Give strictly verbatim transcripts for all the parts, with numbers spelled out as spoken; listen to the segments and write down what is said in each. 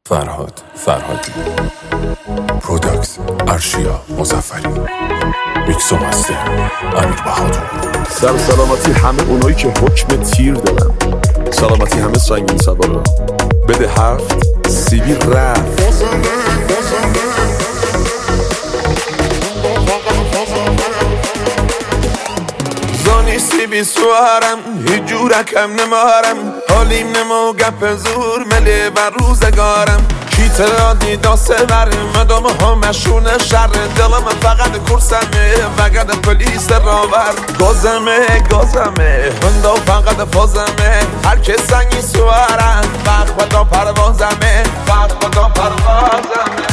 فرهاد فرهادی، پروداکس ارشیا مظفری، میکس و مستر امیر بهادر. سر سلامتی همه اونایی که حکم تیر دارن، سلامتی همه سنگین سوارا. بده هفت سیبی رفت. زانی سیبی سوارم هیچ جورکم نمارم، حالیم نمو گپ زور ملی بر روزگارم. کیت را دیدا سورم مدام همشون شر، دلم فقط کرسمه وگرد پلیس راور. گازمه گازمه هندا فقط فازمه، هر که سنگی سوارم وقت خدا پروازمه، وقت خدا پروازمه.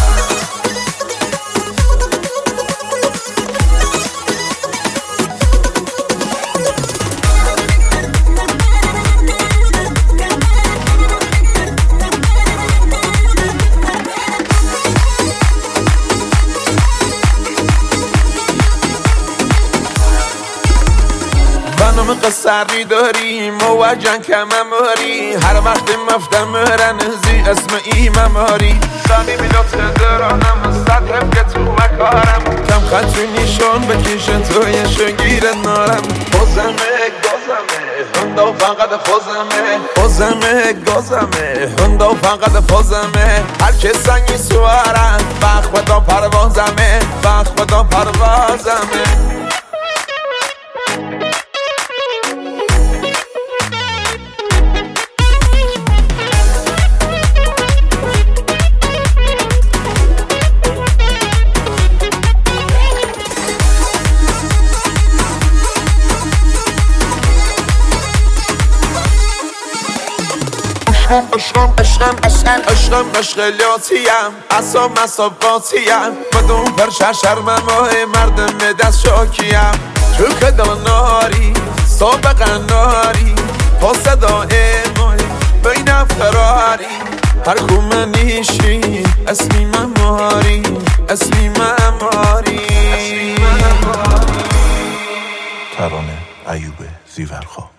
خانم قصری داری موجن کمماری، هر وقت مفتم رنزی اسم ای مماری. زنی میلات درانم صد که تو مکارم، کم خطی نیشان بکشن توی شگیر نارم. خوزمه گازمه هندا فقط خوزمه، خوزمه گازمه هندا فقط خوزمه. هر که سنگی سوارم وقت خدا پروازمه، وقت خدا پروازمه. عشقم عشقم عشقم عشقم مشغلاتیم، اصاب مسابقاتیم، بدون پرشه شرمم ماه مردم دست شاکیم. تو که دل ناری سابقا ناری، تا صدای مای بین فراری. هر کومه نیشی اسمی مماری، اسمی مماری. ترانه ایوب زیورخواه.